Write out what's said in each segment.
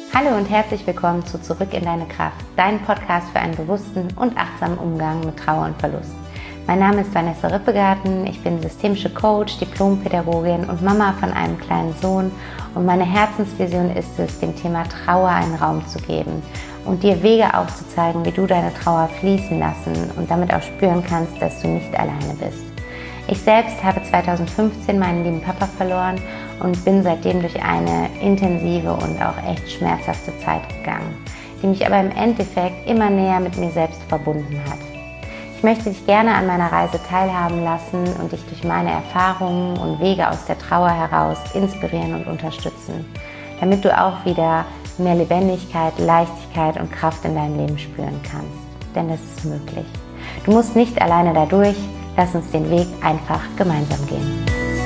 Hallo und herzlich willkommen zu Zurück in deine Kraft, dein Podcast für einen bewussten und achtsamen Umgang mit Trauer und Verlust. Mein Name ist Vanessa Rippegarten, ich bin systemische Coach, Diplompädagogin und Mama von einem kleinen Sohn und meine Herzensvision ist es, dem Thema Trauer einen Raum zu geben und dir Wege aufzuzeigen, wie du deine Trauer fließen lassen und damit auch spüren kannst, dass du nicht alleine bist. Ich selbst habe 2015 meinen lieben Papa verloren und bin seitdem durch eine intensive und auch echt schmerzhafte Zeit gegangen, die mich aber im Endeffekt immer näher mit mir selbst verbunden hat. Ich möchte dich gerne an meiner Reise teilhaben lassen und dich durch meine Erfahrungen und Wege aus der Trauer heraus inspirieren und unterstützen, damit du auch wieder mehr Lebendigkeit, Leichtigkeit und Kraft in deinem Leben spüren kannst. Denn es ist möglich. Du musst nicht alleine dadurch. Lass uns den Weg einfach gemeinsam gehen.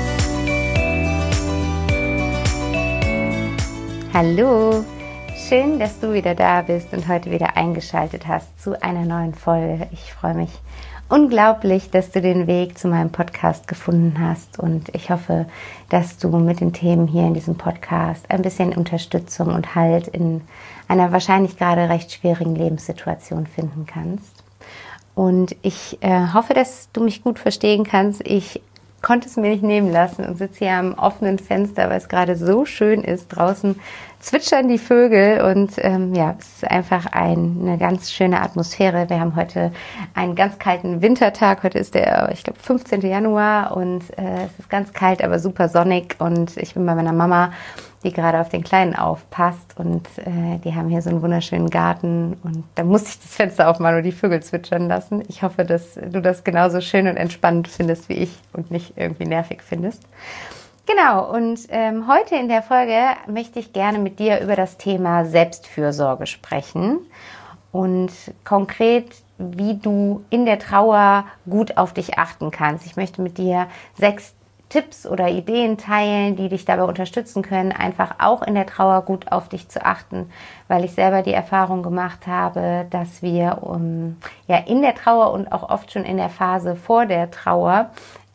Hallo, schön, dass du wieder da bist und heute wieder eingeschaltet hast zu einer neuen Folge. Ich freue mich unglaublich, dass du den Weg zu meinem Podcast gefunden hast und ich hoffe, dass du mit den Themen hier in diesem Podcast ein bisschen Unterstützung und Halt in einer wahrscheinlich gerade recht schwierigen Lebenssituation finden kannst. Und ich hoffe, dass du mich gut verstehen kannst. Ich konnte es mir nicht nehmen lassen und sitze hier am offenen Fenster, weil es gerade so schön ist. Draußen zwitschern die Vögel und es ist einfach eine ganz schöne Atmosphäre. Wir haben heute einen ganz kalten Wintertag. Heute ist der, 15. Januar und es ist ganz kalt, aber super sonnig. Und ich bin bei meiner Mama, die gerade auf den Kleinen aufpasst und die haben hier so einen wunderschönen Garten und da musste ich das Fenster aufmachen und die Vögel zwitschern lassen. Ich hoffe, dass du das genauso schön und entspannt findest wie ich und nicht irgendwie nervig findest. Genau, und heute in der Folge möchte ich gerne mit dir über das Thema Selbstfürsorge sprechen und konkret, wie du in der Trauer gut auf dich achten kannst. Ich möchte mit dir 6 Tipps oder Ideen teilen, die dich dabei unterstützen können, einfach auch in der Trauer gut auf dich zu achten, weil ich selber die Erfahrung gemacht habe, dass wir in der Trauer und auch oft schon in der Phase vor der Trauer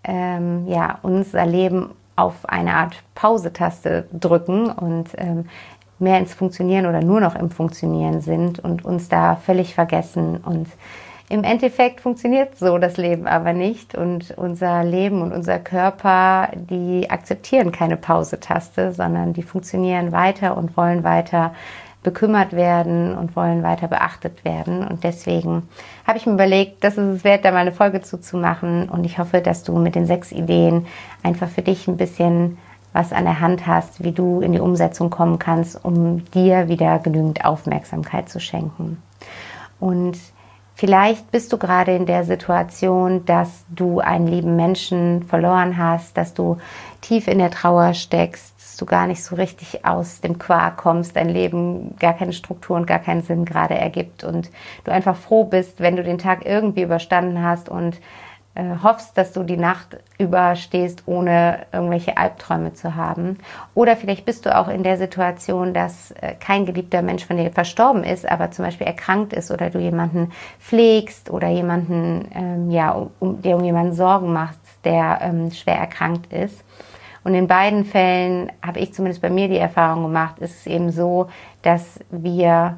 unser Leben auf eine Art Pause-Taste drücken und mehr ins Funktionieren oder nur noch im Funktionieren sind und uns da völlig vergessen. Und im Endeffekt funktioniert so das Leben aber nicht und unser Leben und unser Körper, die akzeptieren keine Pause-Taste, sondern die funktionieren weiter und wollen weiter bekümmert werden und wollen weiter beachtet werden. Und deswegen habe ich mir überlegt, das ist es wert, da mal eine Folge zu machen. Und ich hoffe, dass du mit den 6 Ideen einfach für dich ein bisschen was an der Hand hast, wie du in die Umsetzung kommen kannst, um dir wieder genügend Aufmerksamkeit zu schenken. Und vielleicht bist du gerade in der Situation, dass du einen lieben Menschen verloren hast, dass du tief in der Trauer steckst, dass du gar nicht so richtig aus dem Quark kommst, dein Leben gar keine Struktur und gar keinen Sinn gerade ergibt und du einfach froh bist, wenn du den Tag irgendwie überstanden hast und hoffst, dass du die Nacht überstehst, ohne irgendwelche Albträume zu haben. Oder vielleicht bist du auch in der Situation, dass kein geliebter Mensch von dir verstorben ist, aber zum Beispiel erkrankt ist oder du jemanden pflegst oder jemanden, dir um jemanden Sorgen machst, der schwer erkrankt ist. Und in beiden Fällen habe ich zumindest bei mir die Erfahrung gemacht, ist es eben so, dass wir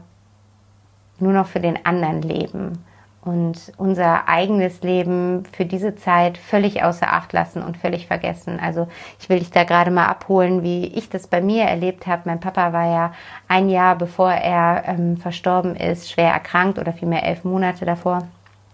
nur noch für den anderen leben und unser eigenes Leben für diese Zeit völlig außer Acht lassen und völlig vergessen. Also ich will dich da gerade mal abholen, wie ich das bei mir erlebt habe. Mein Papa war ja ein Jahr, bevor er verstorben ist, schwer erkrankt oder vielmehr 11 Monate davor.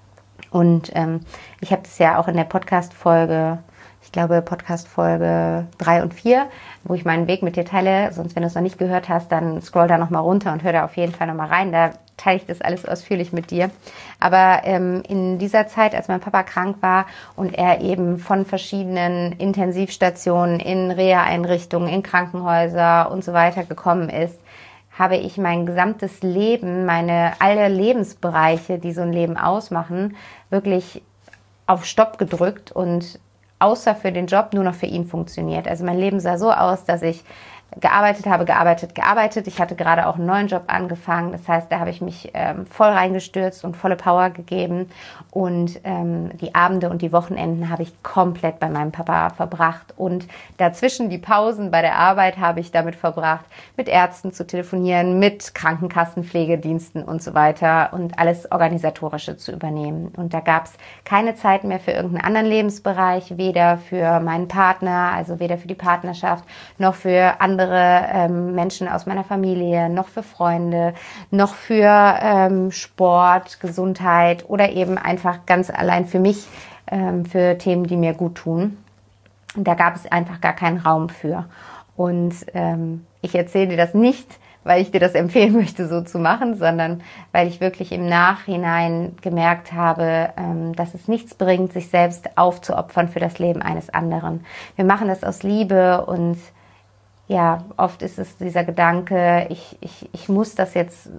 Und ich habe das ja auch in der Podcast-Folge, ich glaube Podcast-Folge 3 und 4, wo ich meinen Weg mit dir teile. Sonst, wenn du es noch nicht gehört hast, dann scroll da nochmal runter und hör da auf jeden Fall nochmal rein. Da teile ich das alles ausführlich mit dir. Aber in dieser Zeit, als mein Papa krank war und er eben von verschiedenen Intensivstationen in Reha-Einrichtungen, in Krankenhäuser und so weiter gekommen ist, habe ich mein gesamtes Leben, alle Lebensbereiche, die so ein Leben ausmachen, wirklich auf Stopp gedrückt und außer für den Job nur noch für ihn funktioniert. Also mein Leben sah so aus, dass ich gearbeitet. Ich hatte gerade auch einen neuen Job angefangen. Das heißt, da habe ich mich voll reingestürzt und volle Power gegeben. Und die Abende und die Wochenenden habe ich komplett bei meinem Papa verbracht. Und dazwischen die Pausen bei der Arbeit habe ich damit verbracht, mit Ärzten zu telefonieren, mit Krankenkassen, Pflegediensten und so weiter und alles Organisatorische zu übernehmen. Und da gab es keine Zeit mehr für irgendeinen anderen Lebensbereich, weder für meinen Partner, also weder für die Partnerschaft, noch für andere Menschen aus meiner Familie, noch für Freunde, noch für Sport, Gesundheit oder eben einfach ganz allein für mich, für Themen, die mir gut tun. Und da gab es einfach gar keinen Raum für. Und ich erzähle dir das nicht, weil ich dir das empfehlen möchte, so zu machen, sondern weil ich wirklich im Nachhinein gemerkt habe, dass es nichts bringt, sich selbst aufzuopfern für das Leben eines anderen. Wir machen das aus Liebe und ja, oft ist es dieser Gedanke, ich muss das jetzt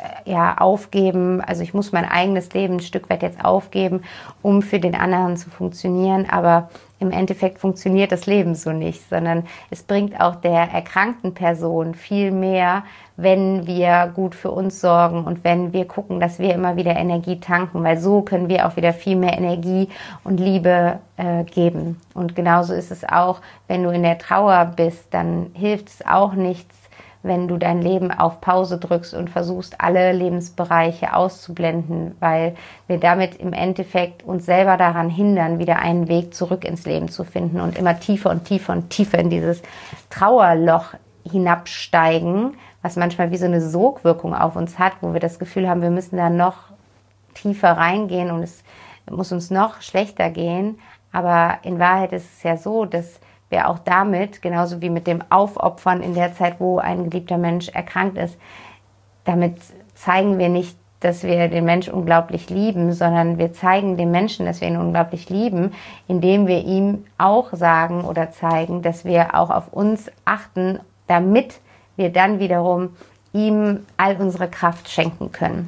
aufgeben, also ich muss mein eigenes Leben ein Stück weit jetzt aufgeben, um für den anderen zu funktionieren, aber im Endeffekt funktioniert das Leben so nicht, sondern es bringt auch der erkrankten Person viel mehr, wenn wir gut für uns sorgen und wenn wir gucken, dass wir immer wieder Energie tanken, weil so können wir auch wieder viel mehr Energie und Liebe geben. Und genauso ist es auch, wenn du in der Trauer bist, dann hilft es auch nichts, wenn du dein Leben auf Pause drückst und versuchst, alle Lebensbereiche auszublenden, weil wir damit im Endeffekt uns selber daran hindern, wieder einen Weg zurück ins Leben zu finden und immer tiefer und tiefer und tiefer in dieses Trauerloch hinabsteigen, was manchmal wie so eine Sogwirkung auf uns hat, wo wir das Gefühl haben, wir müssen da noch tiefer reingehen und es muss uns noch schlechter gehen. Aber in Wahrheit ist es ja so, dass wir auch damit, genauso wie mit dem Aufopfern in der Zeit, wo ein geliebter Mensch erkrankt ist, damit zeigen wir nicht, dass wir den Menschen unglaublich lieben, sondern wir zeigen dem Menschen, dass wir ihn unglaublich lieben, indem wir ihm auch sagen oder zeigen, dass wir auch auf uns achten, damit wir dann wiederum ihm all unsere Kraft schenken können.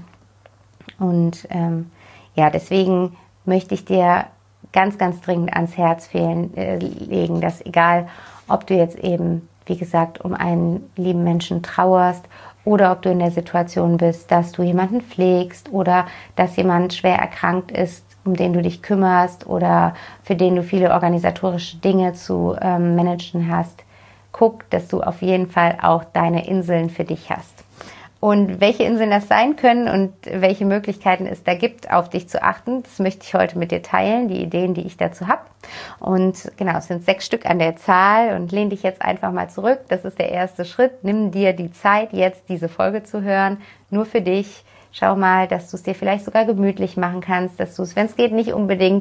Und deswegen möchte ich dir ganz, ganz dringend ans Herz legen, dass egal, ob du jetzt eben, wie gesagt, um einen lieben Menschen trauerst oder ob du in der Situation bist, dass du jemanden pflegst oder dass jemand schwer erkrankt ist, um den du dich kümmerst oder für den du viele organisatorische Dinge zu managen hast, guck, dass du auf jeden Fall auch deine Inseln für dich hast. Und welche Inseln das sein können und welche Möglichkeiten es da gibt, auf dich zu achten, das möchte ich heute mit dir teilen, die Ideen, die ich dazu habe. Und genau, es sind 6 Stück an der Zahl und lehn dich jetzt einfach mal zurück. Das ist der erste Schritt. Nimm dir die Zeit, jetzt diese Folge zu hören, nur für dich. Schau mal, dass du es dir vielleicht sogar gemütlich machen kannst, dass du es, wenn es geht, nicht unbedingt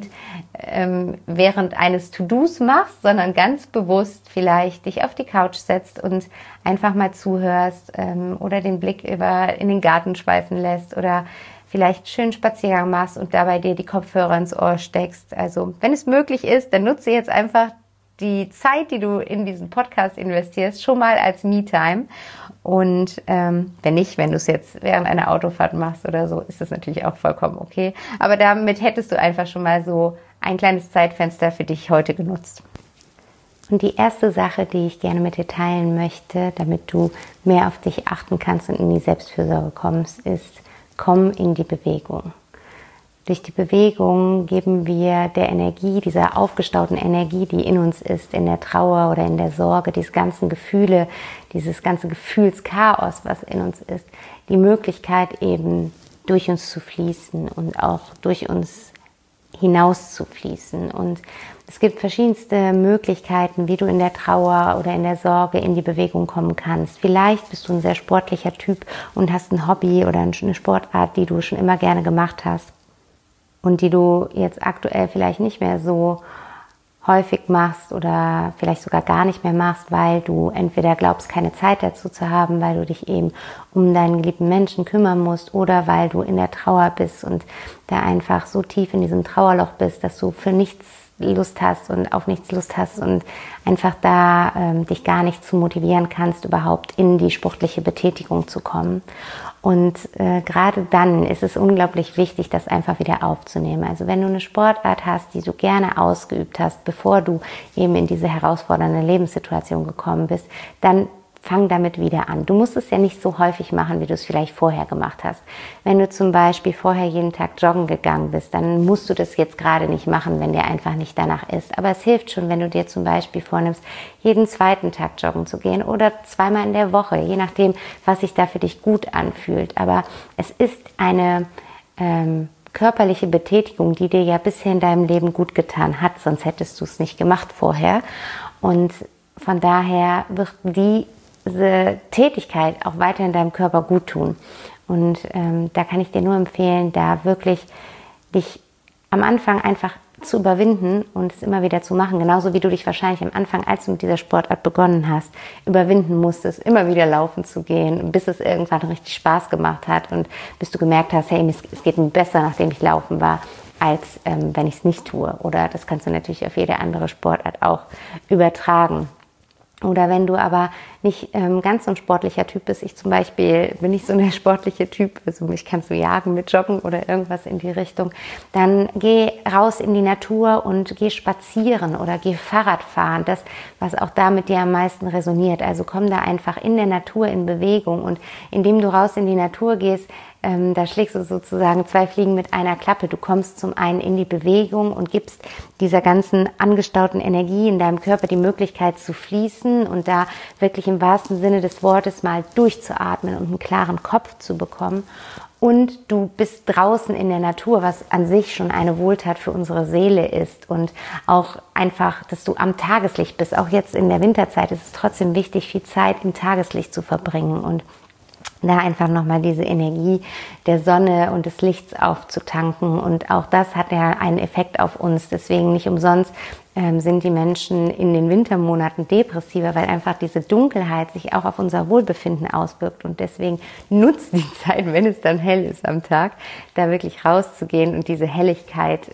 während eines To-Dos machst, sondern ganz bewusst vielleicht dich auf die Couch setzt und einfach mal zuhörst oder den Blick in den Garten schweifen lässt oder vielleicht einen schönen Spaziergang machst und dabei dir die Kopfhörer ins Ohr steckst. Also wenn es möglich ist, dann nutze jetzt einfach die Zeit, die du in diesen Podcast investierst, schon mal als Me-Time. Und wenn nicht, wenn du es jetzt während einer Autofahrt machst oder so, ist das natürlich auch vollkommen okay. Aber damit hättest du einfach schon mal so ein kleines Zeitfenster für dich heute genutzt. Und die erste Sache, die ich gerne mit dir teilen möchte, damit du mehr auf dich achten kannst und in die Selbstfürsorge kommst, ist, komm in die Bewegung. Durch die Bewegung geben wir der Energie, dieser aufgestauten Energie, die in uns ist, in der Trauer oder in der Sorge, diese ganzen Gefühle, dieses ganze Gefühlschaos, was in uns ist, die Möglichkeit eben durch uns zu fließen und auch durch uns hinaus zu fließen. Und es gibt verschiedenste Möglichkeiten, wie du in der Trauer oder in der Sorge in die Bewegung kommen kannst. Vielleicht bist du ein sehr sportlicher Typ und hast ein Hobby oder eine Sportart, die du schon immer gerne gemacht hast und die du jetzt aktuell vielleicht nicht mehr so häufig machst oder vielleicht sogar gar nicht mehr machst, weil du entweder glaubst, keine Zeit dazu zu haben, weil du dich eben um deinen geliebten Menschen kümmern musst oder weil du in der Trauer bist und da einfach so tief in diesem Trauerloch bist, dass du für nichts Lust hast und auf nichts Lust hast und einfach da dich gar nicht zu motivieren kannst, überhaupt in die sportliche Betätigung zu kommen. Und gerade dann ist es unglaublich wichtig, das einfach wieder aufzunehmen. Also wenn du eine Sportart hast, die du gerne ausgeübt hast, bevor du eben in diese herausfordernde Lebenssituation gekommen bist, dann fang damit wieder an. Du musst es ja nicht so häufig machen, wie du es vielleicht vorher gemacht hast. Wenn du zum Beispiel vorher jeden Tag joggen gegangen bist, dann musst du das jetzt gerade nicht machen, wenn dir einfach nicht danach ist. Aber es hilft schon, wenn du dir zum Beispiel vornimmst, jeden zweiten Tag joggen zu gehen oder zweimal in der Woche, je nachdem, was sich da für dich gut anfühlt. Aber es ist eine körperliche Betätigung, die dir ja bisher in deinem Leben gut getan hat, sonst hättest du es nicht gemacht vorher. Und von daher wird diese Tätigkeit auch weiter in deinem Körper gut tun. Und da kann ich dir nur empfehlen, da wirklich dich am Anfang einfach zu überwinden und es immer wieder zu machen. Genauso wie du dich wahrscheinlich am Anfang, als du mit dieser Sportart begonnen hast, überwinden musstest, immer wieder laufen zu gehen, bis es irgendwann richtig Spaß gemacht hat und bis du gemerkt hast, hey, es geht mir besser, nachdem ich laufen war, als wenn ich es nicht tue. Oder das kannst du natürlich auf jede andere Sportart auch übertragen. Oder wenn du aber nicht ganz so ein sportlicher Typ bist, ich zum Beispiel bin nicht so ein sportlicher Typ, also mich kannst du jagen mit Joggen oder irgendwas in die Richtung, dann geh raus in die Natur und geh spazieren oder geh Fahrrad fahren, das, was auch da mit dir am meisten resoniert. Also komm da einfach in der Natur in Bewegung und indem du raus in die Natur gehst, da schlägst du sozusagen 2 Fliegen mit einer Klappe. Du kommst zum einen in die Bewegung und gibst dieser ganzen angestauten Energie in deinem Körper die Möglichkeit zu fließen und da wirklich im wahrsten Sinne des Wortes mal durchzuatmen und einen klaren Kopf zu bekommen. Und du bist draußen in der Natur, was an sich schon eine Wohltat für unsere Seele ist. Und auch einfach, dass du am Tageslicht bist. Auch jetzt in der Winterzeit ist es trotzdem wichtig, viel Zeit im Tageslicht zu verbringen und da einfach nochmal diese Energie der Sonne und des Lichts aufzutanken. Und auch das hat ja einen Effekt auf uns. Deswegen nicht umsonst sind die Menschen in den Wintermonaten depressiver, weil einfach diese Dunkelheit sich auch auf unser Wohlbefinden auswirkt. Und deswegen nutzt die Zeit, wenn es dann hell ist am Tag, da wirklich rauszugehen und diese Helligkeit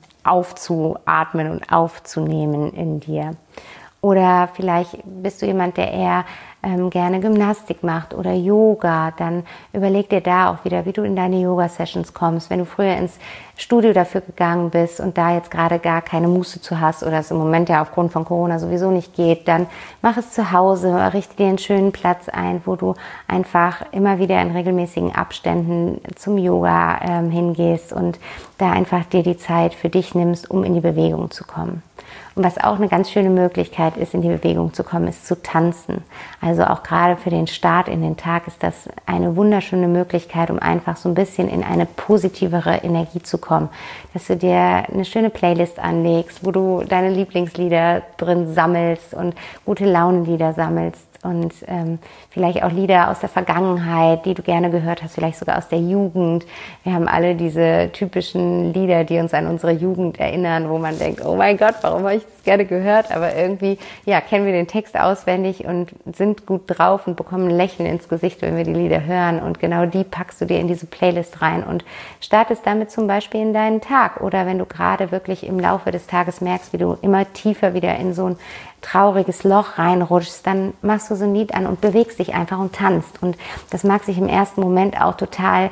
aufzuatmen und aufzunehmen in dir. Oder vielleicht bist du jemand, der eher gerne Gymnastik macht oder Yoga, dann überleg dir da auch wieder, wie du in deine Yoga-Sessions kommst. Wenn du früher ins Studio dafür gegangen bist und da jetzt gerade gar keine Muße zu hast oder es im Moment ja aufgrund von Corona sowieso nicht geht, dann mach es zu Hause, richte dir einen schönen Platz ein, wo du einfach immer wieder in regelmäßigen Abständen zum Yoga hingehst und da einfach dir die Zeit für dich nimmst, um in die Bewegung zu kommen. Und was auch eine ganz schöne Möglichkeit ist, in die Bewegung zu kommen, ist zu tanzen. Also auch gerade für den Start in den Tag ist das eine wunderschöne Möglichkeit, um einfach so ein bisschen in eine positivere Energie zu kommen. Dass du dir eine schöne Playlist anlegst, wo du deine Lieblingslieder drin sammelst und gute Launenlieder sammelst. Und vielleicht auch Lieder aus der Vergangenheit, die du gerne gehört hast, vielleicht sogar aus der Jugend. Wir haben alle diese typischen Lieder, die uns an unsere Jugend erinnern, wo man denkt, oh mein Gott, warum habe ich das gerne gehört? Aber irgendwie, ja, kennen wir den Text auswendig und sind gut drauf und bekommen ein Lächeln ins Gesicht, wenn wir die Lieder hören. Und genau die packst du dir in diese Playlist rein und startest damit zum Beispiel in deinen Tag. Oder wenn du gerade wirklich im Laufe des Tages merkst, wie du immer tiefer wieder in so ein trauriges Loch reinrutschst, dann machst du so ein Lied an und bewegst dich einfach und tanzt. Und das mag sich im ersten Moment auch total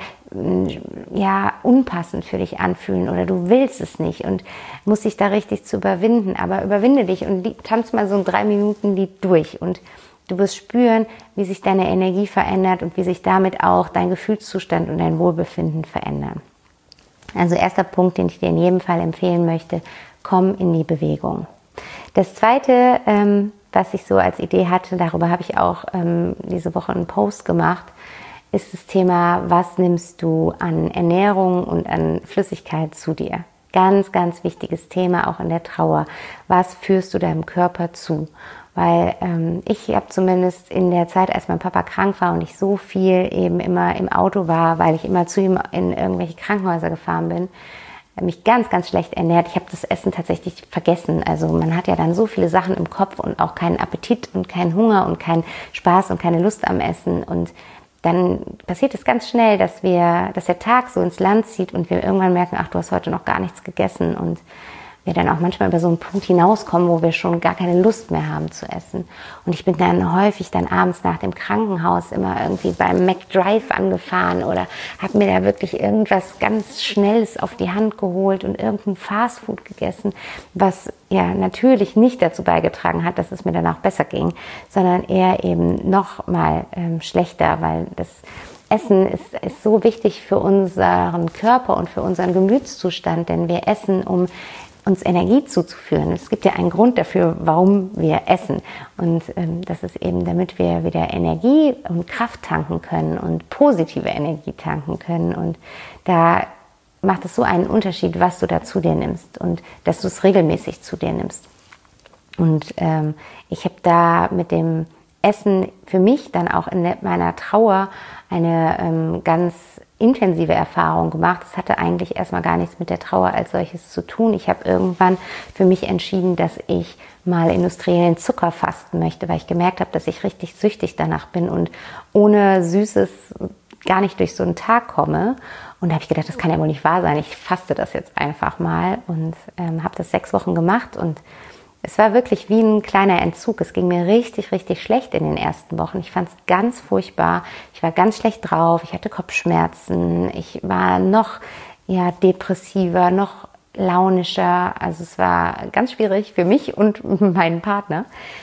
unpassend für dich anfühlen oder du willst es nicht und musst dich da richtig zu überwinden. Aber überwinde dich und tanz mal so ein 3-Minuten-Lied durch und du wirst spüren, wie sich deine Energie verändert und wie sich damit auch dein Gefühlszustand und dein Wohlbefinden verändern. Also erster Punkt, den ich dir in jedem Fall empfehlen möchte, komm in die Bewegung. Das Zweite, was ich so als Idee hatte, darüber habe ich auch diese Woche einen Post gemacht, ist das Thema, was nimmst du an Ernährung und an Flüssigkeit zu dir? Ganz, ganz wichtiges Thema auch in der Trauer. Was führst du deinem Körper zu? Weil ich habe zumindest in der Zeit, als mein Papa krank war und ich so viel eben immer im Auto war, weil ich immer zu ihm in irgendwelche Krankenhäuser gefahren bin, mich ganz, ganz schlecht ernährt. Ich habe das Essen tatsächlich vergessen. Also man hat ja dann so viele Sachen im Kopf und auch keinen Appetit und keinen Hunger und keinen Spaß und keine Lust am Essen. Und dann passiert es ganz schnell, dass der Tag so ins Land zieht und wir irgendwann merken, ach, du hast heute noch gar nichts gegessen. Und wir dann auch manchmal über so einen Punkt hinauskommen, wo wir schon gar keine Lust mehr haben zu essen. Und ich bin dann häufig dann abends nach dem Krankenhaus immer irgendwie beim McDrive angefahren oder habe mir da wirklich irgendwas ganz Schnelles auf die Hand geholt und irgendein Fastfood gegessen, was ja natürlich nicht dazu beigetragen hat, dass es mir danach besser ging, sondern eher eben noch mal schlechter, weil das Essen ist so wichtig für unseren Körper und für unseren Gemütszustand, denn wir essen, um uns Energie zuzuführen. Es gibt ja einen Grund dafür, warum wir essen. Und das ist eben, damit wir wieder Energie und Kraft tanken können und positive Energie tanken können. Und da macht es so einen Unterschied, was du da zu dir nimmst und dass du es regelmäßig zu dir nimmst. Und ich habe da mit dem Essen für mich dann auch in meiner Trauer eine ganz intensive Erfahrung gemacht. Das hatte eigentlich erstmal gar nichts mit der Trauer als solches zu tun. Ich habe irgendwann für mich entschieden, dass ich mal industriellen Zucker fasten möchte, weil ich gemerkt habe, dass ich richtig süchtig danach bin und ohne Süßes gar nicht durch so einen Tag komme. Und da habe ich gedacht, das kann ja wohl nicht wahr sein. Ich faste das jetzt einfach mal und habe das 6 Wochen gemacht und es war wirklich wie ein kleiner Entzug. Es ging mir richtig, richtig schlecht in den ersten Wochen. Ich fand es ganz furchtbar. Ich war ganz schlecht drauf. Ich hatte Kopfschmerzen. Ich war noch depressiver, noch launischer. Also es war ganz schwierig für mich und meinen Partner.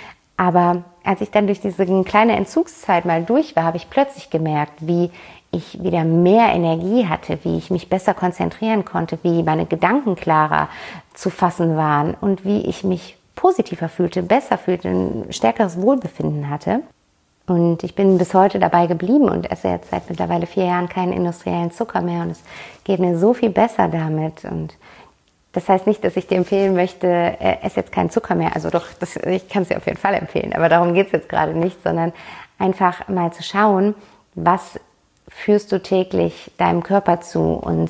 Aber als ich dann durch diese kleine Entzugszeit mal durch war, habe ich plötzlich gemerkt, wie ich wieder mehr Energie hatte, wie ich mich besser konzentrieren konnte, wie meine Gedanken klarer zu fassen waren und wie ich mich positiver fühlte, besser fühlte, ein stärkeres Wohlbefinden hatte. Und ich bin bis heute dabei geblieben und esse jetzt seit mittlerweile 4 Jahren keinen industriellen Zucker mehr und es geht mir so viel besser damit. Und das heißt nicht, dass ich dir empfehlen möchte, esse jetzt keinen Zucker mehr. Also doch, ich kann es dir auf jeden Fall empfehlen, aber darum geht es jetzt gerade nicht, sondern einfach mal zu schauen, was führst du täglich deinem Körper zu und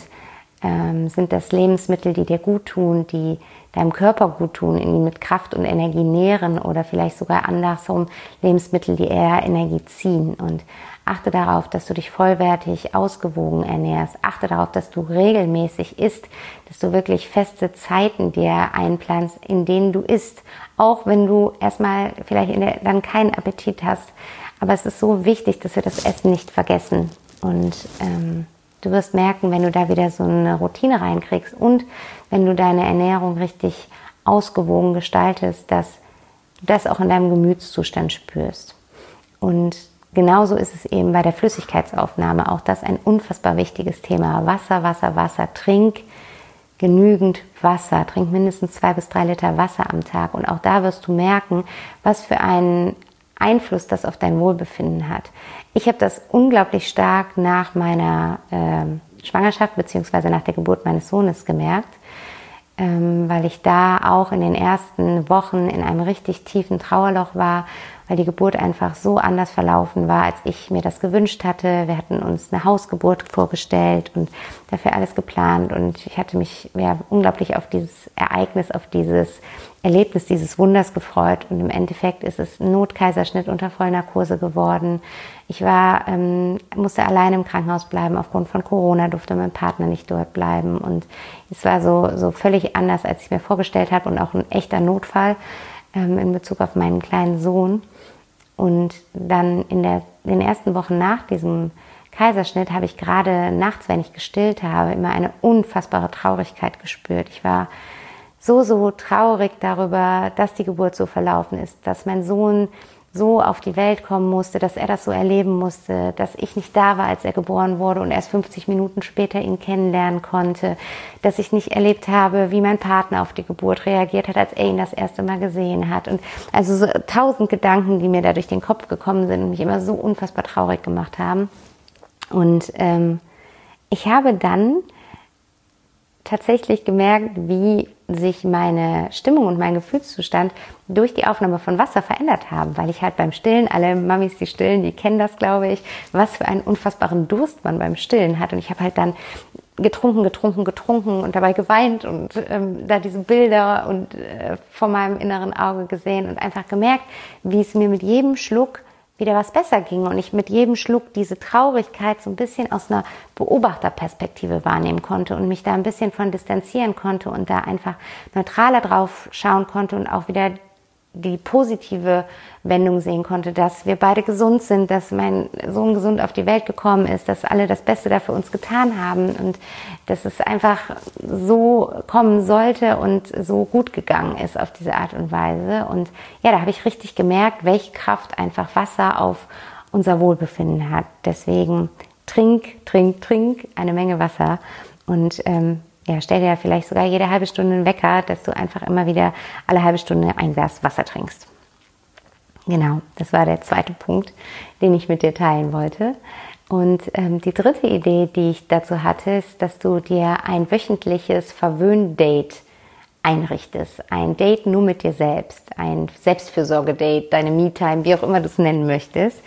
sind das Lebensmittel, die dir gut tun, die deinem Körper gut tun, ihn mit Kraft und Energie nähren oder vielleicht sogar andersrum Lebensmittel, die eher Energie ziehen. Und achte darauf, dass du dich vollwertig, ausgewogen ernährst. Achte darauf, dass du regelmäßig isst, dass du wirklich feste Zeiten dir einplanst, in denen du isst. Auch wenn du erstmal vielleicht dann keinen Appetit hast. Aber es ist so wichtig, dass wir das Essen nicht vergessen. Und du wirst merken, wenn du da wieder so eine Routine reinkriegst und wenn du deine Ernährung richtig ausgewogen gestaltest, dass du das auch in deinem Gemütszustand spürst. Und genauso ist es eben bei der Flüssigkeitsaufnahme. Auch das ein unfassbar wichtiges Thema. Wasser, Wasser, Wasser. Trink genügend Wasser. Trink mindestens 2 bis 3 Liter Wasser am Tag. Und auch da wirst du merken, was für einen Einfluss das auf dein Wohlbefinden hat. Ich habe das unglaublich stark nach meiner Schwangerschaft bzw. nach der Geburt meines Sohnes gemerkt, weil ich da auch in den ersten Wochen in einem richtig tiefen Trauerloch war, weil die Geburt einfach so anders verlaufen war, als ich mir das gewünscht hatte. Wir hatten uns eine Hausgeburt vorgestellt und dafür alles geplant und ich hatte mich unglaublich auf dieses Ereignis, auf dieses Erlebnis dieses Wunders gefreut und im Endeffekt ist es ein Notkaiserschnitt unter Vollnarkose geworden. Ich musste alleine im Krankenhaus bleiben, aufgrund von Corona durfte mein Partner nicht dort bleiben und es war so völlig anders, als ich mir vorgestellt habe und auch ein echter Notfall in Bezug auf meinen kleinen Sohn. Und dann in den ersten Wochen nach diesem Kaiserschnitt habe ich gerade nachts, wenn ich gestillt habe, immer eine unfassbare Traurigkeit gespürt. Ich war so traurig darüber, dass die Geburt so verlaufen ist, dass mein Sohn so auf die Welt kommen musste, dass er das so erleben musste, dass ich nicht da war, als er geboren wurde und erst 50 Minuten später ihn kennenlernen konnte, dass ich nicht erlebt habe, wie mein Partner auf die Geburt reagiert hat, als er ihn das erste Mal gesehen hat. Und also so 1000 Gedanken, die mir da durch den Kopf gekommen sind und mich immer so unfassbar traurig gemacht haben. Und ich habe dann tatsächlich gemerkt, wie sich meine Stimmung und mein Gefühlszustand durch die Aufnahme von Wasser verändert haben, weil ich halt beim Stillen, alle Mamis, die stillen, die kennen das, glaube ich, was für einen unfassbaren Durst man beim Stillen hat. Und ich habe halt dann getrunken und dabei geweint und da diese Bilder und vor meinem inneren Auge gesehen und einfach gemerkt, wie es mir mit jedem Schluck wieder was besser ging und ich mit jedem Schluck diese Traurigkeit so ein bisschen aus einer Beobachterperspektive wahrnehmen konnte und mich da ein bisschen von distanzieren konnte und da einfach neutraler drauf schauen konnte und auch wieder die positive Wendung sehen konnte, dass wir beide gesund sind, dass mein Sohn gesund auf die Welt gekommen ist, dass alle das Beste da für uns getan haben und dass es einfach so kommen sollte und so gut gegangen ist auf diese Art und Weise. Und ja, da habe ich richtig gemerkt, welche Kraft einfach Wasser auf unser Wohlbefinden hat. Deswegen trink eine Menge Wasser und stell dir vielleicht sogar jede halbe Stunde einen Wecker, dass du einfach immer wieder alle halbe Stunde ein Glas Wasser trinkst. Genau, das war der zweite Punkt, den ich mit dir teilen wollte. Und die dritte Idee, die ich dazu hatte, ist, dass du dir ein wöchentliches Verwöhn-Date einrichtest. Ein Date nur mit dir selbst, ein Selbstfürsorge-Date, deine Me-Time, wie auch immer du es nennen möchtest.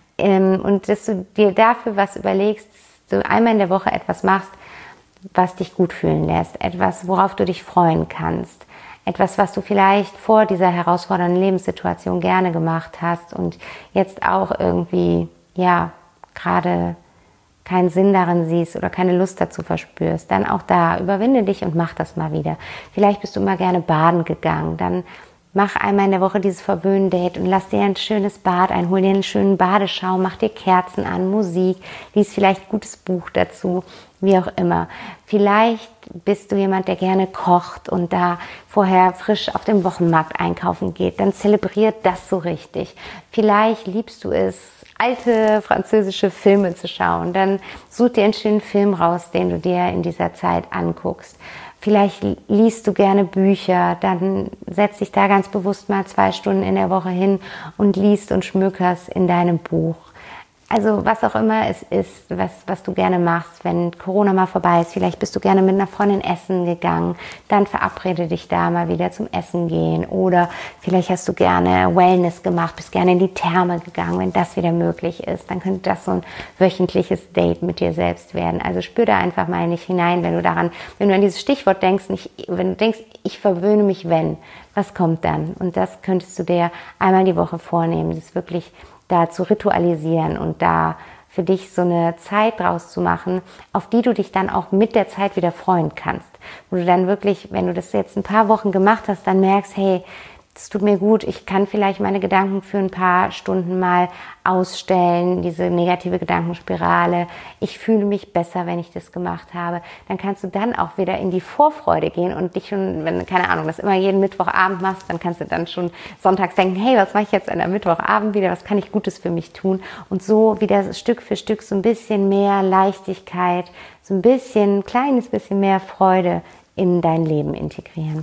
Und dass du dir dafür was überlegst, dass du einmal in der Woche etwas machst, was dich gut fühlen lässt, etwas, worauf du dich freuen kannst, etwas, was du vielleicht vor dieser herausfordernden Lebenssituation gerne gemacht hast und jetzt auch irgendwie, gerade keinen Sinn darin siehst oder keine Lust dazu verspürst, dann auch da, überwinde dich und mach das mal wieder. Vielleicht bist du immer gerne baden gegangen, dann mach einmal in der Woche dieses Verwöhn-Date und lass dir ein schönes Bad ein, hol dir einen schönen Badeschaum, mach dir Kerzen an, Musik, lies vielleicht ein gutes Buch dazu, wie auch immer. Vielleicht bist du jemand, der gerne kocht und da vorher frisch auf dem Wochenmarkt einkaufen geht, dann zelebriert das so richtig. Vielleicht liebst du es, alte französische Filme zu schauen, dann such dir einen schönen Film raus, den du dir in dieser Zeit anguckst. Vielleicht liest du gerne Bücher, dann setz dich da ganz bewusst mal 2 Stunden in der Woche hin und liest und schmökerst in deinem Buch. Also was auch immer es ist, was du gerne machst, wenn Corona mal vorbei ist. Vielleicht bist du gerne mit einer Freundin essen gegangen, dann verabrede dich da mal wieder zum Essen gehen. Oder vielleicht hast du gerne Wellness gemacht, bist gerne in die Therme gegangen, wenn das wieder möglich ist. Dann könnte das so ein wöchentliches Date mit dir selbst werden. Also spür da einfach mal nicht hinein, wenn du an dieses Stichwort denkst, wenn du denkst, ich verwöhne mich, was kommt dann? Und das könntest du dir einmal die Woche vornehmen, das wirklich da zu ritualisieren und da für dich so eine Zeit draus zu machen, auf die du dich dann auch mit der Zeit wieder freuen kannst. Wo du dann wirklich, wenn du das jetzt ein paar Wochen gemacht hast, dann merkst, hey, es tut mir gut, ich kann vielleicht meine Gedanken für ein paar Stunden mal ausstellen, diese negative Gedankenspirale. Ich fühle mich besser, wenn ich das gemacht habe. Dann kannst du dann auch wieder in die Vorfreude gehen und dich schon, wenn du, keine Ahnung, das immer jeden Mittwochabend machst, dann kannst du dann schon sonntags denken, hey, was mache ich jetzt an der Mittwochabend wieder, was kann ich Gutes für mich tun? Und so wieder Stück für Stück so ein bisschen mehr Leichtigkeit, so ein kleines bisschen mehr Freude in dein Leben integrieren.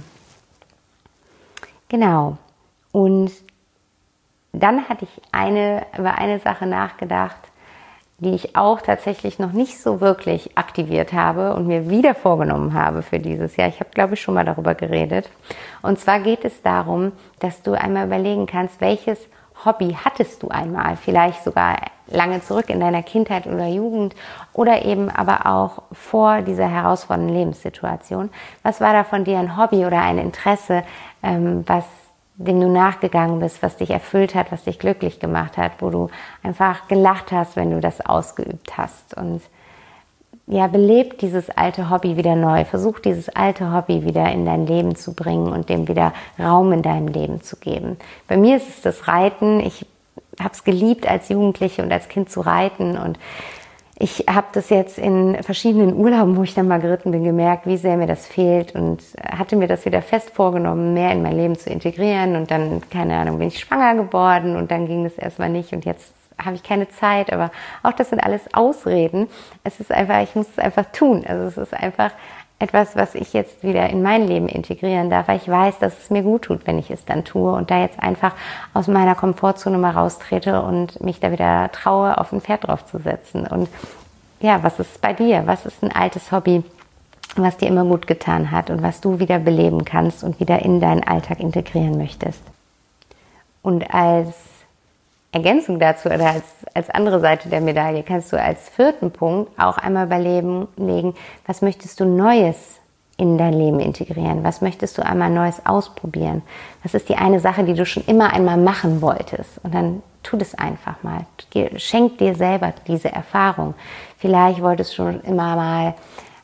Genau. Und dann hatte ich über eine Sache nachgedacht, die ich auch tatsächlich noch nicht so wirklich aktiviert habe und mir wieder vorgenommen habe für dieses Jahr. Ich habe, glaube ich, schon mal darüber geredet. Und zwar geht es darum, dass du einmal überlegen kannst, welches Hobby hattest du einmal, vielleicht sogar lange zurück in deiner Kindheit oder Jugend oder eben aber auch vor dieser herausfordernden Lebenssituation. Was war da von dir ein Hobby oder ein Interesse, dem du nachgegangen bist, was dich erfüllt hat, was dich glücklich gemacht hat, wo du einfach gelacht hast, wenn du das ausgeübt hast. Und ja, belebt dieses alte Hobby wieder neu. Versuch dieses alte Hobby wieder in dein Leben zu bringen und dem wieder Raum in deinem Leben zu geben. Bei mir ist es das Reiten. Ich habe es geliebt, als Jugendliche und als Kind zu reiten. Und ich habe das jetzt in verschiedenen Urlauben, wo ich dann mal geritten bin, gemerkt, wie sehr mir das fehlt und hatte mir das wieder fest vorgenommen, mehr in mein Leben zu integrieren. Und dann, keine Ahnung, bin ich schwanger geworden und dann ging das erstmal nicht und jetzt habe ich keine Zeit. Aber auch das sind alles Ausreden. Es ist einfach, ich muss es einfach tun. Also es ist einfach etwas, was ich jetzt wieder in mein Leben integrieren darf, weil ich weiß, dass es mir gut tut, wenn ich es dann tue und da jetzt einfach aus meiner Komfortzone mal raustrete und mich da wieder traue, auf ein Pferd drauf zu setzen. Und ja, was ist bei dir? Was ist ein altes Hobby, was dir immer gut getan hat und was du wieder beleben kannst und wieder in deinen Alltag integrieren möchtest? Und als Ergänzung dazu oder als andere Seite der Medaille kannst du als 4. Punkt auch einmal überlegen, was möchtest du Neues in dein Leben integrieren? Was möchtest du einmal Neues ausprobieren? Was ist die eine Sache, die du schon immer einmal machen wolltest? Und dann tu das einfach mal. Schenk dir selber diese Erfahrung. Vielleicht wolltest du schon immer mal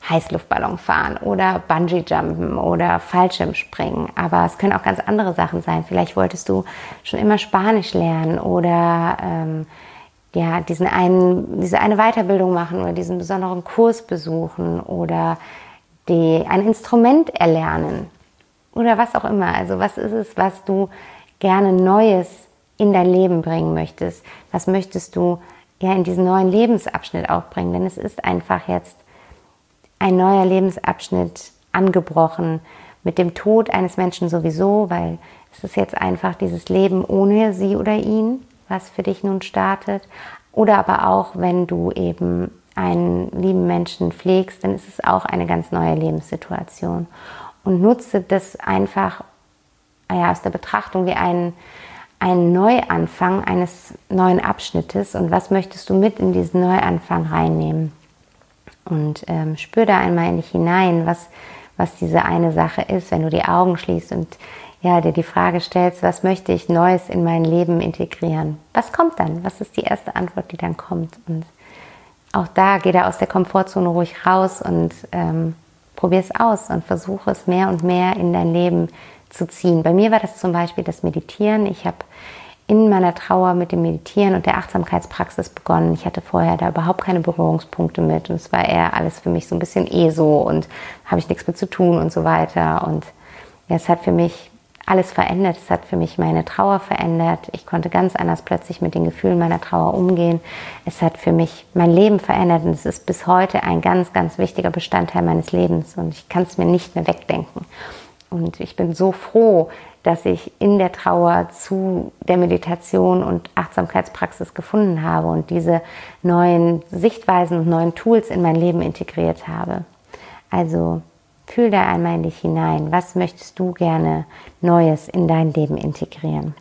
Heißluftballon fahren oder Bungee-Jumpen oder Fallschirmspringen. Aber es können auch ganz andere Sachen sein. Vielleicht wolltest du schon immer Spanisch lernen oder diese eine Weiterbildung machen oder diesen besonderen Kurs besuchen oder ein Instrument erlernen oder was auch immer. Also was ist es, was du gerne Neues in dein Leben bringen möchtest? Was möchtest du in diesen neuen Lebensabschnitt auch bringen? Denn es ist einfach jetzt ein neuer Lebensabschnitt angebrochen mit dem Tod eines Menschen sowieso, weil es ist jetzt einfach dieses Leben ohne sie oder ihn, was für dich nun startet. Oder aber auch, wenn du eben einen lieben Menschen pflegst, dann ist es auch eine ganz neue Lebenssituation. Und nutze das einfach aus der Betrachtung wie einen Neuanfang eines neuen Abschnittes. Und was möchtest du mit in diesen Neuanfang reinnehmen? Und spür da einmal in dich hinein, was diese eine Sache ist, wenn du die Augen schließt und dir die Frage stellst, was möchte ich Neues in mein Leben integrieren? Was kommt dann? Was ist die erste Antwort, die dann kommt? Und auch da, geh da aus der Komfortzone ruhig raus und probier es aus und versuche es mehr und mehr in dein Leben zu ziehen. Bei mir war das zum Beispiel das Meditieren. Ich habe in meiner Trauer mit dem Meditieren und der Achtsamkeitspraxis begonnen. Ich hatte vorher da überhaupt keine Berührungspunkte mit und es war eher alles für mich so ein bisschen so und habe ich nichts mit zu tun und so weiter. Und es hat für mich alles verändert. Es hat für mich meine Trauer verändert. Ich konnte ganz anders plötzlich mit den Gefühlen meiner Trauer umgehen. Es hat für mich mein Leben verändert und es ist bis heute ein ganz, ganz wichtiger Bestandteil meines Lebens und ich kann es mir nicht mehr wegdenken. Und ich bin so froh, dass ich in der Trauer zu der Meditation und Achtsamkeitspraxis gefunden habe und diese neuen Sichtweisen und neuen Tools in mein Leben integriert habe. Also fühl da einmal in dich hinein. Was möchtest du gerne Neues in dein Leben integrieren?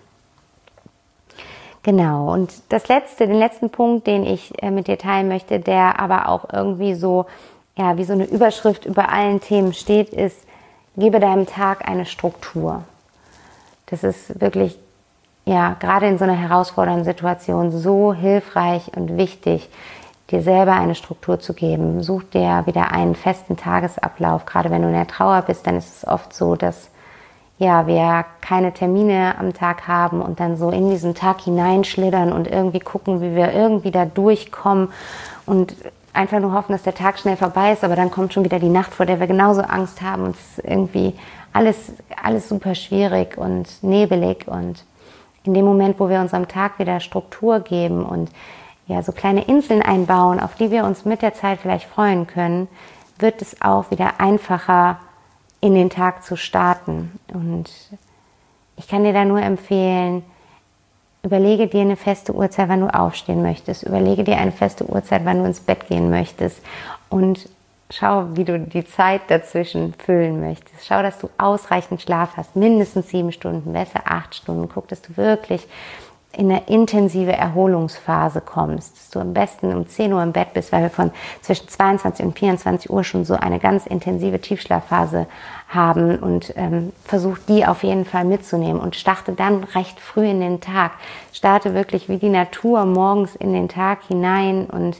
Genau, und den letzten Punkt, den ich mit dir teilen möchte, der aber auch irgendwie so, wie so eine Überschrift über allen Themen steht, ist, gebe deinem Tag eine Struktur. Das ist wirklich, gerade in so einer herausfordernden Situation so hilfreich und wichtig, dir selber eine Struktur zu geben. Such dir wieder einen festen Tagesablauf. Gerade wenn du in der Trauer bist, dann ist es oft so, dass wir keine Termine am Tag haben und dann so in diesen Tag hineinschlittern und irgendwie gucken, wie wir irgendwie da durchkommen und einfach nur hoffen, dass der Tag schnell vorbei ist, aber dann kommt schon wieder die Nacht, vor der wir genauso Angst haben und es ist irgendwie alles super schwierig und nebelig. Und in dem Moment, wo wir unserem Tag wieder Struktur geben und so kleine Inseln einbauen, auf die wir uns mit der Zeit vielleicht freuen können, wird es auch wieder einfacher, in den Tag zu starten. Und ich kann dir da nur empfehlen, überlege dir eine feste Uhrzeit, wann du aufstehen möchtest. Überlege dir eine feste Uhrzeit, wann du ins Bett gehen möchtest. Und schau, wie du die Zeit dazwischen füllen möchtest. Schau, dass du ausreichend Schlaf hast. Mindestens 7 Stunden, besser 8 Stunden. Guck, dass du wirklich in eine intensive Erholungsphase kommst, dass du am besten um 10 Uhr im Bett bist, weil wir von zwischen 22 und 24 Uhr schon so eine ganz intensive Tiefschlafphase haben und versuch die auf jeden Fall mitzunehmen und starte dann recht früh in den Tag. Starte wirklich wie die Natur morgens in den Tag hinein und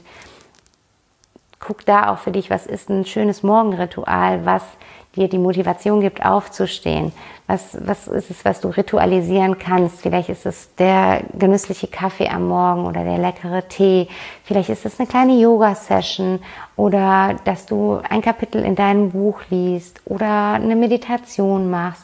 guck da auch für dich, was ist ein schönes Morgenritual, was dir die Motivation gibt, aufzustehen. Was ist es, was du ritualisieren kannst? Vielleicht ist es der genüssliche Kaffee am Morgen oder der leckere Tee. Vielleicht ist es eine kleine Yoga-Session oder dass du ein Kapitel in deinem Buch liest oder eine Meditation machst,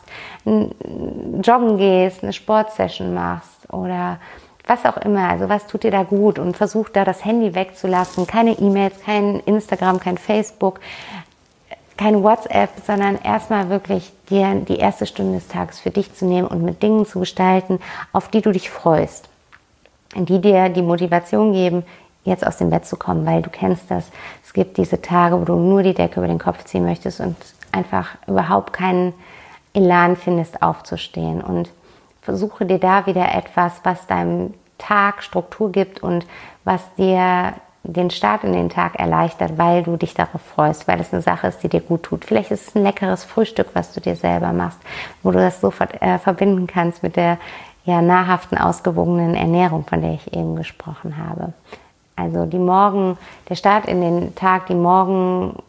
joggen gehst, eine Sportsession machst oder was auch immer. Also was tut dir da gut? Und versuch da das Handy wegzulassen. Keine E-Mails, kein Instagram, kein Facebook, kein WhatsApp, sondern erstmal wirklich dir die erste Stunde des Tages für dich zu nehmen und mit Dingen zu gestalten, auf die du dich freust. Die dir die Motivation geben, jetzt aus dem Bett zu kommen, weil du kennst das. Es gibt diese Tage, wo du nur die Decke über den Kopf ziehen möchtest und einfach überhaupt keinen Elan findest, aufzustehen. Und versuche dir da wieder etwas, was deinem Tag Struktur gibt und was dir den Start in den Tag erleichtert, weil du dich darauf freust, weil es eine Sache ist, die dir gut tut. Vielleicht ist es ein leckeres Frühstück, was du dir selber machst, wo du das sofort verbinden kannst mit der nahrhaften, ausgewogenen Ernährung, von der ich eben gesprochen habe. Also der Start in den Tag, die Morgenroutine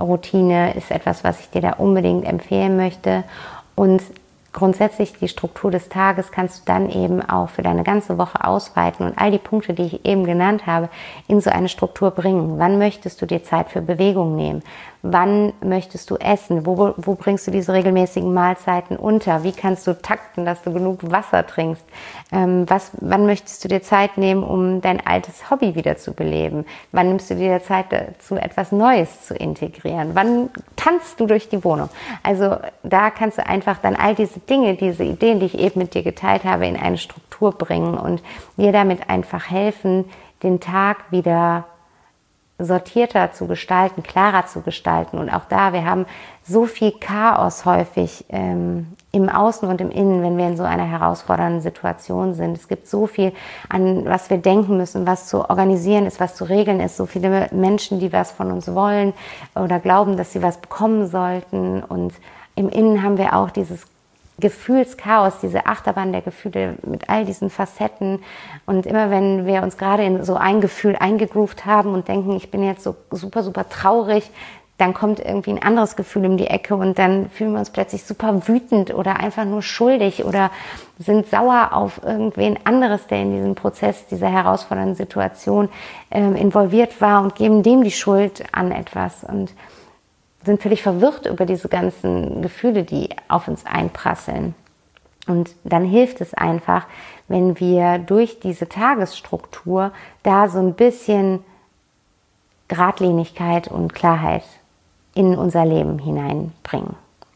Routine ist etwas, was ich dir da unbedingt empfehlen möchte. Und grundsätzlich die Struktur des Tages kannst du dann eben auch für deine ganze Woche ausweiten und all die Punkte, die ich eben genannt habe, in so eine Struktur bringen. Wann möchtest du dir Zeit für Bewegung nehmen? Wann möchtest du essen? Wo bringst du diese regelmäßigen Mahlzeiten unter? Wie kannst du takten, dass du genug Wasser trinkst? Wann möchtest du dir Zeit nehmen, um dein altes Hobby wieder zu beleben? Wann nimmst du dir Zeit dazu, etwas Neues zu integrieren? Wann tanzt du durch die Wohnung? Also da kannst du einfach dann all diese Dinge, diese Ideen, die ich eben mit dir geteilt habe, in eine Struktur bringen und dir damit einfach helfen, den Tag wieder sortierter zu gestalten, klarer zu gestalten. Und auch da, wir haben so viel Chaos häufig im Außen und im Innen, wenn wir in so einer herausfordernden Situation sind. Es gibt so viel, an was wir denken müssen, was zu organisieren ist, was zu regeln ist. So viele Menschen, die was von uns wollen oder glauben, dass sie was bekommen sollten. Und im Innen haben wir auch dieses Gefühlschaos, diese Achterbahn der Gefühle mit all diesen Facetten. Und immer wenn wir uns gerade in so ein Gefühl eingegroovt haben und denken, ich bin jetzt so super, super traurig, dann kommt irgendwie ein anderes Gefühl um die Ecke und dann fühlen wir uns plötzlich super wütend oder einfach nur schuldig oder sind sauer auf irgendwen anderes, der in diesem Prozess, dieser herausfordernden Situation involviert war und geben dem die Schuld an etwas und sind völlig verwirrt über diese ganzen Gefühle, die auf uns einprasseln. Und dann hilft es einfach, wenn wir durch diese Tagesstruktur da so ein bisschen Geradlinigkeit und Klarheit in unser Leben hineinbringen.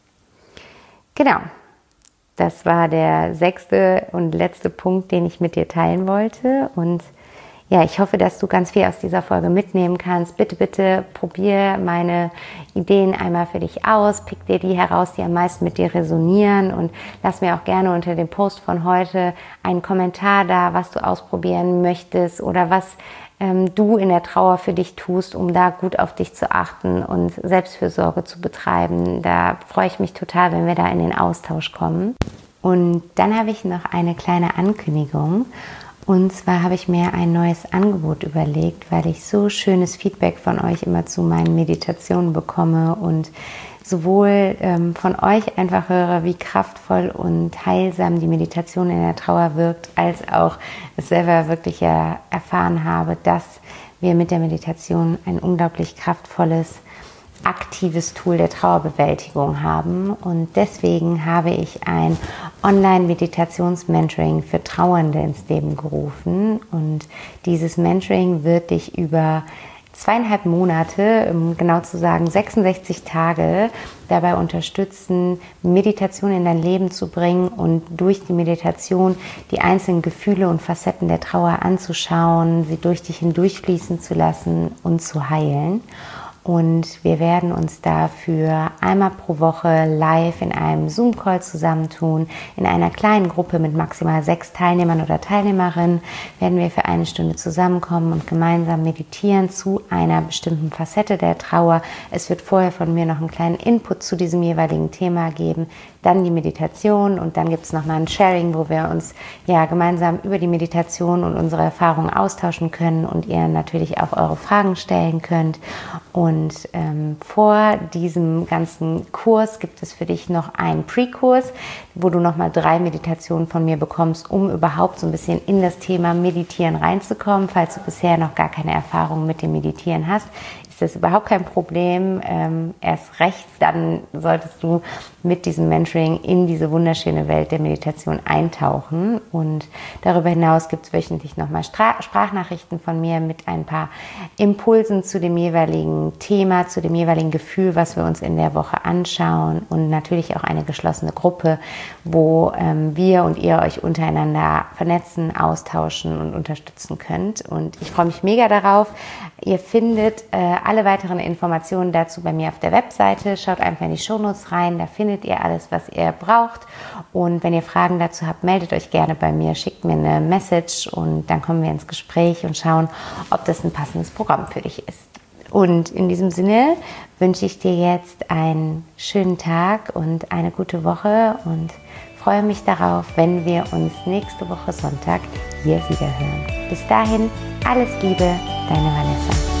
Genau, das war der 6. und letzte Punkt, den ich mit dir teilen wollte. Und ja, ich hoffe, dass du ganz viel aus dieser Folge mitnehmen kannst. Bitte, bitte probier meine Ideen einmal für dich aus. Pick dir die heraus, die am meisten mit dir resonieren und lass mir auch gerne unter dem Post von heute einen Kommentar da, was du ausprobieren möchtest oder was du in der Trauer für dich tust, um da gut auf dich zu achten und Selbstfürsorge zu betreiben. Da freue ich mich total, wenn wir da in den Austausch kommen. Und dann habe ich noch eine kleine Ankündigung. Und zwar habe ich mir ein neues Angebot überlegt, weil ich so schönes Feedback von euch immer zu meinen Meditationen bekomme und sowohl von euch einfach höre, wie kraftvoll und heilsam die Meditation in der Trauer wirkt, als auch es selber wirklich erfahren habe, dass wir mit der Meditation ein unglaublich kraftvolles, aktives Tool der Trauerbewältigung haben. Und deswegen habe ich ein Online-Meditations-Mentoring für Trauernde ins Leben gerufen. Und dieses Mentoring wird dich über 2,5 Monate, um genau zu sagen 66 Tage, dabei unterstützen, Meditation in dein Leben zu bringen und durch die Meditation die einzelnen Gefühle und Facetten der Trauer anzuschauen, sie durch dich hindurchfließen zu lassen und zu heilen. Und wir werden uns dafür einmal pro Woche live in einem Zoom-Call zusammentun. In einer kleinen Gruppe mit maximal 6 Teilnehmern oder Teilnehmerinnen werden wir für 1 Stunde zusammenkommen und gemeinsam meditieren zu einer bestimmten Facette der Trauer. Es wird vorher von mir noch einen kleinen Input zu diesem jeweiligen Thema geben. Dann die Meditation und dann gibt es nochmal ein Sharing, wo wir uns gemeinsam über die Meditation und unsere Erfahrungen austauschen können und ihr natürlich auch eure Fragen stellen könnt. Und vor diesem ganzen Kurs gibt es für dich noch einen Pre-Kurs, wo du nochmal 3 Meditationen von mir bekommst, um überhaupt so ein bisschen in das Thema Meditieren reinzukommen. Falls du bisher noch gar keine Erfahrung mit dem Meditieren hast, ist das überhaupt kein Problem. Erst recht, dann solltest du mit diesem Mentoring in diese wunderschöne Welt der Meditation eintauchen. Und darüber hinaus gibt es wöchentlich nochmal Sprachnachrichten von mir mit ein paar Impulsen zu dem jeweiligen Thema, zu dem jeweiligen Gefühl, was wir uns in der Woche anschauen. Und natürlich auch eine geschlossene Gruppe, wo wir und ihr euch untereinander vernetzen, austauschen und unterstützen könnt. Und ich freue mich mega darauf. Ihr findet alle weiteren Informationen dazu bei mir auf der Webseite. Schaut einfach in die Shownotes rein, da findet ihr alles, was ihr braucht. Und wenn ihr Fragen dazu habt, meldet euch gerne bei mir, schickt mir eine Message und dann kommen wir ins Gespräch und schauen, ob das ein passendes Programm für dich ist. Und in diesem Sinne wünsche ich dir jetzt einen schönen Tag und eine gute Woche und freue mich darauf, wenn wir uns nächste Woche Sonntag hier wieder hören. Bis dahin, alles Liebe, deine Vanessa.